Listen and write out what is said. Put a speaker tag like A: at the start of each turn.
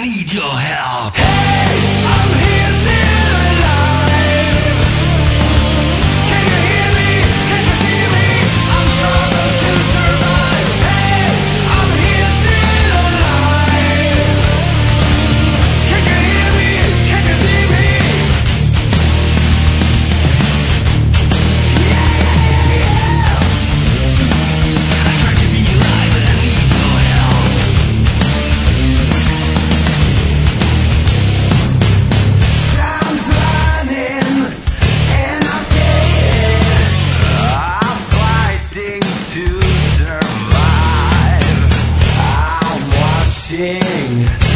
A: need your help.
B: Hey, I'm here still alive. Can you hear me? Can you see me? I'm struggling to survive. Hey, I'm here still alive. Can you hear me? Can you see me? Yeah.
A: I try to be alive and I need your help.
B: Time's running and I'm scared. I'm fighting to survive. I'm watching